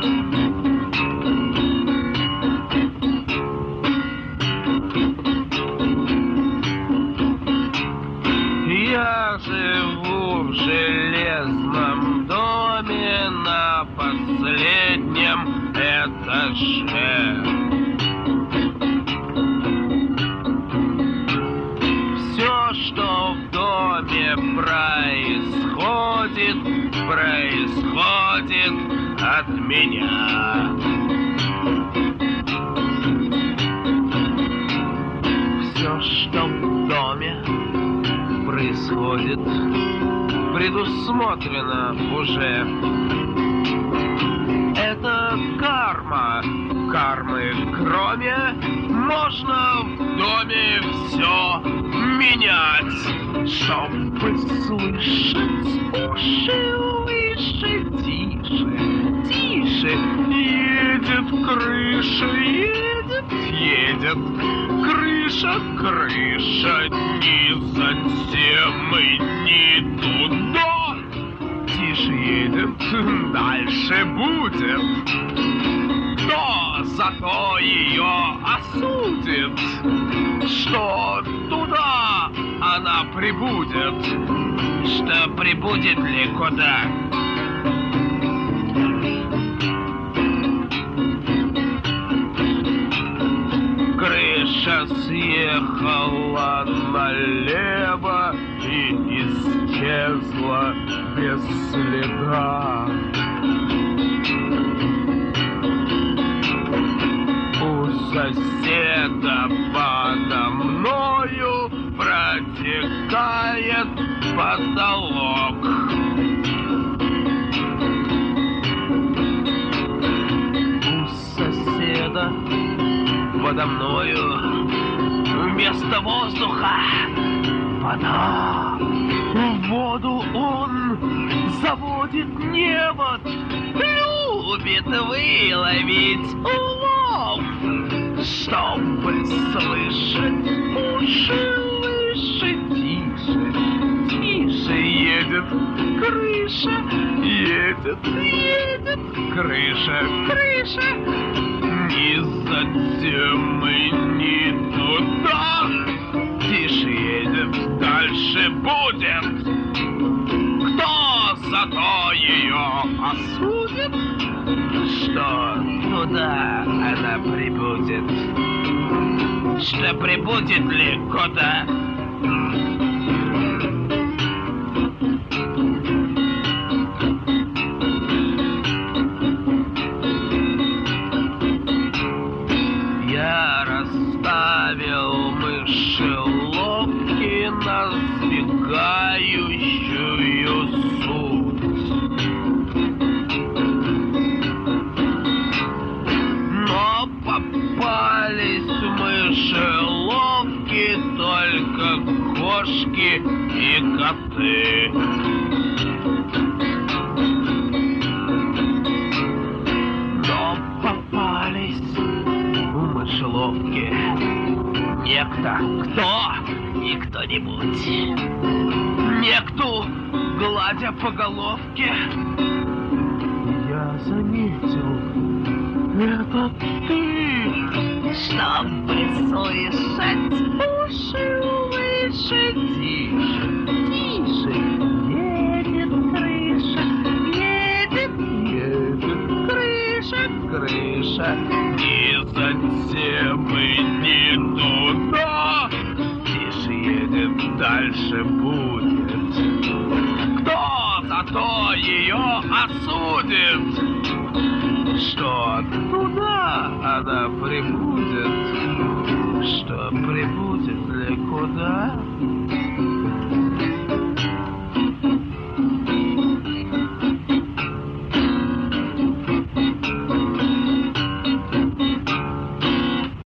Я живу в железном доме на последнем этаже. Все, что в доме происходит, происходит от меня. Все, что в доме происходит, предусмотрено уже. Это карма. Кармы кроме можно в доме все менять, чтобы слышать уши выше, тише, тише. Едет крыша, едет. Крыша, крыша, не затем и не туда. Тише едет, дальше будет. Кто зато ее осудит, что туда она прибудет, что прибудет ли куда? Крыша съехала налево и исчезла без следа. У соседа подо мною протекает потолок. У соседа подо мною вместо воздуха вода. В воду он заводит невод, любит выловить улов, чтобы слышать уши выше, тише, тише едет крыша, едет, едет крыша, крыша. Ни затем и не туда. Тише едет, дальше будет. Кто зато ее осудит, что туда она прибудет, что прибудет ли куда? Мышеловки на сбегающую суть. Но попались мышеловки только кошки и коты. Но попались мышеловки некто, кто и кто-нибудь. Некто, гладя по головке. Я заметил, это ты. Чтобы слышать уши выше, тише, тише. Едет крыша, едет, едет крыша, крыша. Не затем и не туда. Тише едет, дальше будет. Кто зато ее осудит, что туда она прибудет, что прибудет ли куда?